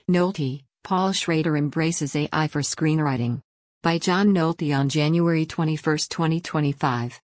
Nolte, Paul Schrader embraces AI for screenwriting. By John Nolte on January 21, 2025.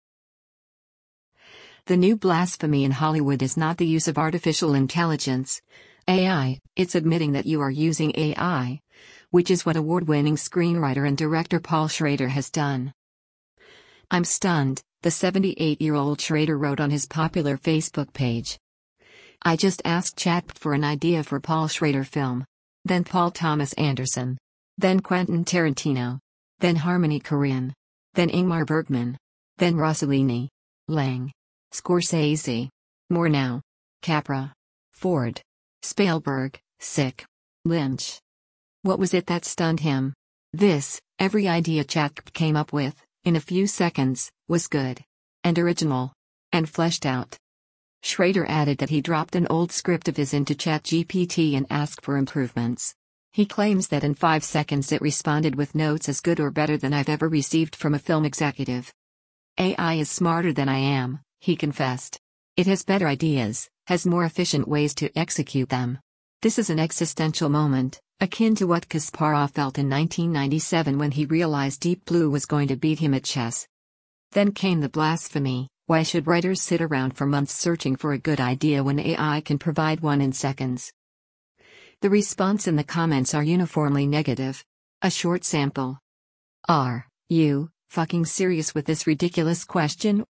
The new blasphemy in Hollywood is not the use of artificial intelligence, AI, it's admitting that you are using AI, which is what award-winning screenwriter and director Paul Schrader has done. "I'm stunned," the 78-year-old Schrader wrote on his popular Facebook page. "I just asked ChatGPT for an idea for Paul Schrader film. Then Paul Thomas Anderson. Then Quentin Tarantino. Then Harmony Korine. Then Ingmar Bergman. Then Rossellini. Lang. Scorsese. More now. Capra. Ford. Spielberg, Sick. Lynch." What was it that stunned him? This, every idea ChatGPT came up with, in a few seconds, was good. And original. And fleshed out. Schrader added that he dropped an old script of his into ChatGPT and asked for improvements. He claims that in 5 seconds it responded with notes as good or better than I've ever received from a film executive. "AI is smarter than I am," he confessed. "It has better ideas, has more efficient ways to execute them." This is an existential moment, akin to what Kasparov felt in 1997 when he realized Deep Blue was going to beat him at chess. Then came the blasphemy: why should writers sit around for months searching for a good idea when AI can provide one in seconds? The response in the comments are uniformly negative. A short sample. "Are you fucking serious with this ridiculous question?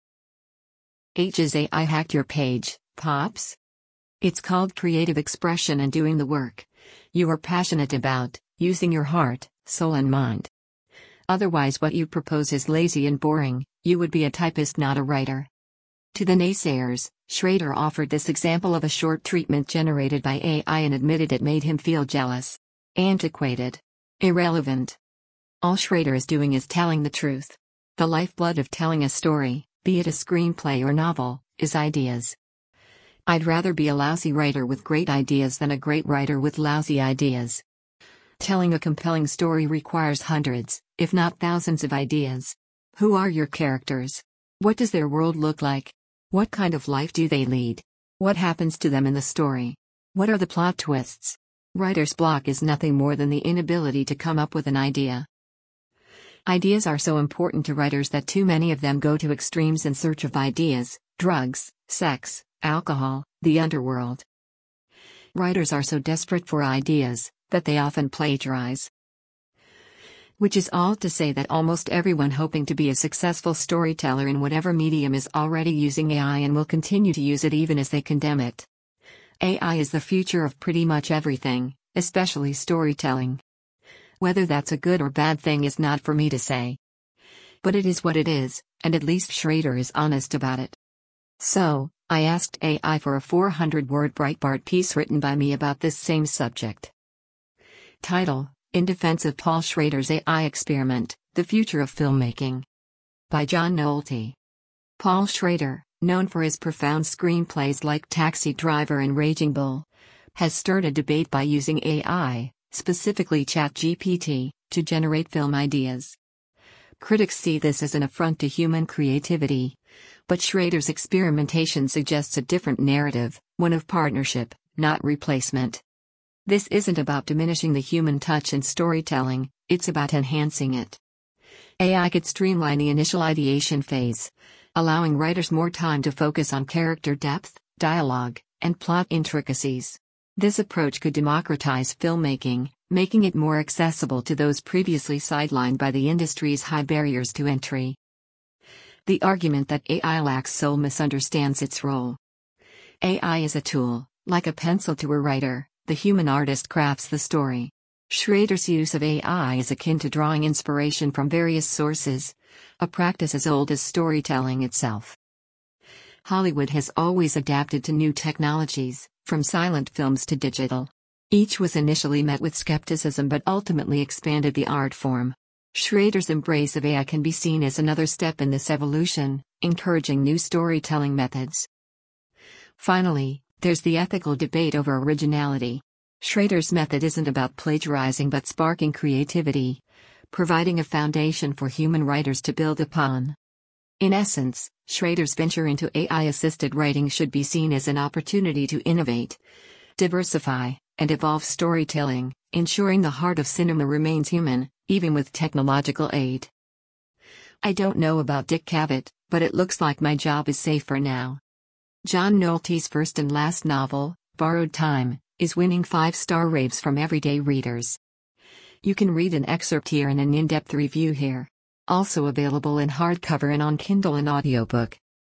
Has AI hacked your page, Pops? It's called creative expression and doing the work you are passionate about, using your heart, soul and mind. Otherwise what you propose is lazy and boring, you would be a typist not a writer." To the naysayers, Schrader offered this example of a short treatment generated by AI and admitted it made him feel jealous. Antiquated. Irrelevant. All Schrader is doing is telling the truth. The lifeblood of telling a story, be it a screenplay or novel, is ideas. I'd rather be a lousy writer with great ideas than a great writer with lousy ideas. Telling a compelling story requires hundreds, if not thousands of ideas. Who are your characters? What does their world look like? What kind of life do they lead? What happens to them in the story? What are the plot twists? Writer's block is nothing more than the inability to come up with an idea. Ideas are so important to writers that too many of them go to extremes in search of ideas: drugs, sex, alcohol, the underworld. Writers are so desperate for ideas that they often plagiarize. Which is all to say that almost everyone hoping to be a successful storyteller in whatever medium is already using AI and will continue to use it even as they condemn it. AI is the future of pretty much everything, especially storytelling. Whether that's a good or bad thing is not for me to say. But it is what it is, and at least Schrader is honest about it. So, I asked AI for a 400-word Breitbart piece written by me about this same subject. Title: In Defense of Paul Schrader's AI Experiment, The Future of Filmmaking. By John Nolte. Paul Schrader, known for his profound screenplays like Taxi Driver and Raging Bull, has stirred a debate by using AI, specifically ChatGPT, to generate film ideas. Critics see this as an affront to human creativity. But Schrader's experimentation suggests a different narrative, one of partnership, not replacement. This isn't about diminishing the human touch in storytelling, it's about enhancing it. AI could streamline the initial ideation phase, allowing writers more time to focus on character depth, dialogue, and plot intricacies. This approach could democratize filmmaking, making it more accessible to those previously sidelined by the industry's high barriers to entry. The argument that AI lacks soul misunderstands its role. AI is a tool, like a pencil to a writer. The human artist crafts the story. Schrader's use of AI is akin to drawing inspiration from various sources, a practice as old as storytelling itself. Hollywood has always adapted to new technologies, from silent films to digital. Each was initially met with skepticism but ultimately expanded the art form. Schrader's embrace of AI can be seen as another step in this evolution, encouraging new storytelling methods. Finally, there's the ethical debate over originality. Schrader's method isn't about plagiarizing but sparking creativity, providing a foundation for human writers to build upon. In essence, Schrader's venture into AI-assisted writing should be seen as an opportunity to innovate, diversify, and evolve storytelling, ensuring the heart of cinema remains human, even with technological aid. I don't know about Dick Cavett, but it looks like my job is safe for now. John Nolte's first and last novel, Borrowed Time, is winning 5-star raves from everyday readers. You can read an excerpt here and an in-depth review here. Also available in hardcover and on Kindle and audiobook.